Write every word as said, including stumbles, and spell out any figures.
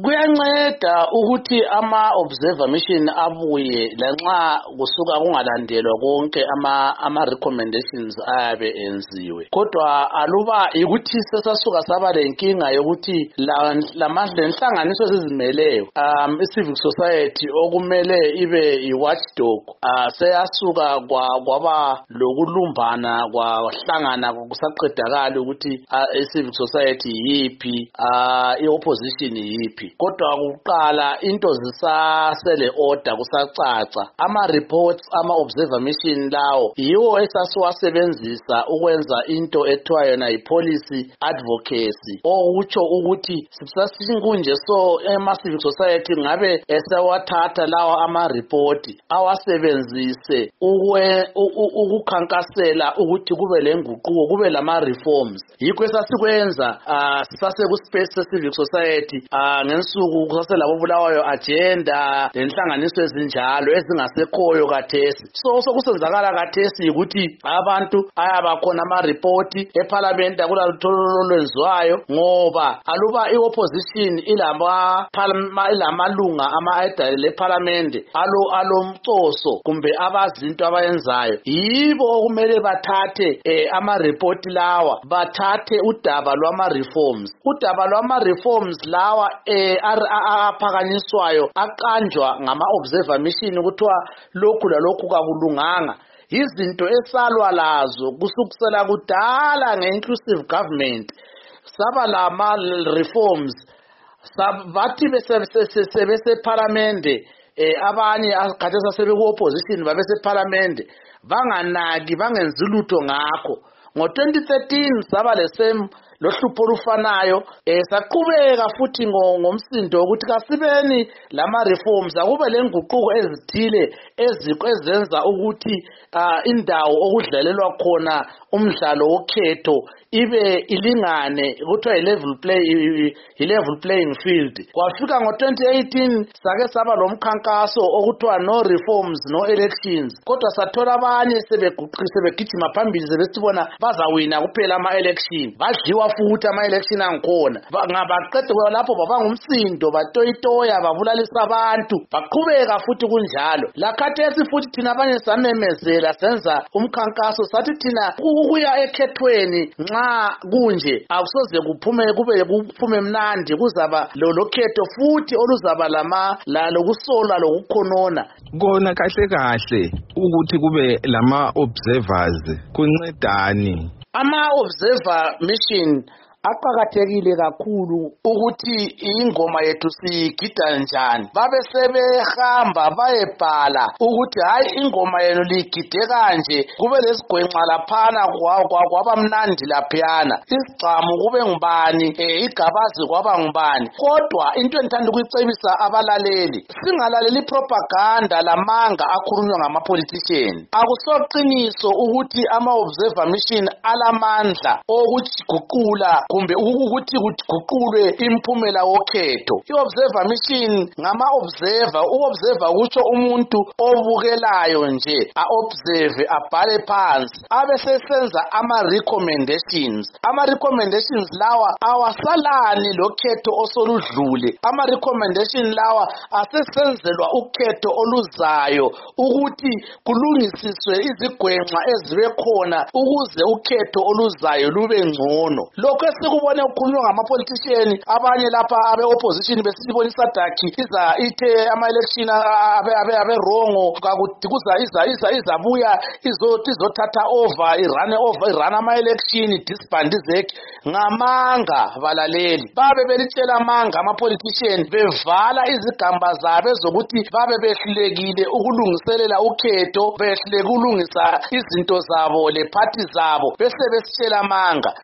kuyanceda ukuthi ama-observer mission abuye lanxa kusuka kungalandelwa konke ama-recommendations ayabe enziwe. Kodwa aluba ukuthi sesasuka saba lenkinga yokuthi lenhlanganiso ezizimeleyo um i-civic society okumele ibe i-watchdog uh, seyasuka kwaba lokulumbana kwahlangana kusaqedakala ukuthi i-civic society yiphi uh, i-opposition yiphi. Kodwa kuqala into zisasele order kusacaca ama-reports ama-observer mission lawo yiwo esasiwasebenzisa ukwenza into ethiwa yona yi-policy advocacy okutsho ukuthi sasikunje so ema-civic society ngabe esewathatha lawa ama-report awasebenzise ukukhankasela ukuthi kube lenguquko kube lama-reforms. Yikho esasikwenza uh, sisasekuspesi se-civic society uh, ngensuku kusaselabo Bulawayo agenda lenhlanganiso ezinjalo ezingasekhoyo kathesi. So sokusenzakala kathesi ukuthi abantu ayabakhona ama-report eParliament akulalutho lwenziwayo ngoba aluba i-opposition ilama ilamalunga ama-idol leParliament alo alomcoso kumbe abazinto abayenzayo yibo okumele bathathe eh, ama-report lawa bathathe udaba lwama-reforms. Udaba lwama-reforms lawa eh, aphakanyiswayo aqanjwa ngama-observer mission kuthiwa lokhu lalokhu kakulunganga izinto esalwa lazo kusukusela kudala nge-inclusive government saba lama reforms bathi beseparlamente eh abanye akhathesa sebeku-opposition babeseparlamente banganaki bangenzi lutho ngakho. Ngo twenty thirteen saba lesem lohlupho olufanayo eh saqhubeka futhi ngomsindo ukuthi kasibeni lama reforms akube lenguquko ezithile ezenza ukuthi uh, indawo okudlalelwa khona umdlalo wokhetho ibe ilingane kuthiwa i-level play i-level playing field. Kwafika ngo twenty eighteen sake saba lomkhankaso okuthiwa no reforms no elections kodwa sathola abanye sebeguqise begijima phambili sebesibona bazawina kuphela ama-election badliwa futhi ama-election angikhona ngabaqede lapho babangumsindo batoyitoya babulalisa abantu baqhubeka futhi kunjalo. Lakhathesi futhi thina abanye samemezela senza umkhankaso sathi thina ukuya ekhethweni nxa kunje akusoze kuphume kube kuphume mnandi kuzaba lokhetho futhi oluzaba lama lokusola lokukhonona. Kona kahle kahle ukuthi kube lama observers kuncedani. Ama-observer mission aqakathekile kakhulu ukuthi ingoma yethu sigida njani. Babe sebehamba bayebhala ukuthi hayi ingoma yenu ligide kanje kube lesigwenxa laphana kwaba mnandi laphana isigcamu kube ngubani eh igabazi kwaba ngubani. Kodwa into endithanda ukuyicebisa abalaleli singalaleli propaganda lamanga akhulunywa ngama-politician. Akusoqiniso ukuthi ama-observer mission alamandla okuthi guqula kumbe ukuthi kuguqulwe imphumela wokhetho. I-observer mission ngama-observer u-observer kutsho umuntu obukelayo nje a-observe abhale phansi abe sesenza ama-recommendations. Ama-recommendations lawa awasalani lokhetho osoludlule. Ama-recommendation lawa asesenzelwa ukhetho oluzayo ukuthi kulungisiswe izigwenxa ezibe khona ukuze ukhetho oluzayo lube ngcono. Lokho esikubone ukukhulunywa ngama-politician abanye lapha abe-opposition besibonisa dakhi iza ithe ama-election abe abe abe wrong kakuthi kuza iza iza izabuya izothi izothatha over irun over irun ama-election disband izeki ngamanga balaleli. Babe belitshela amanga ama-politician bevala izigamba zabo zokuthi babe behlulekile ukulungiselela ukhetho behluleke ukulungisa izinto zabo le party zabo bese besitshela amanga.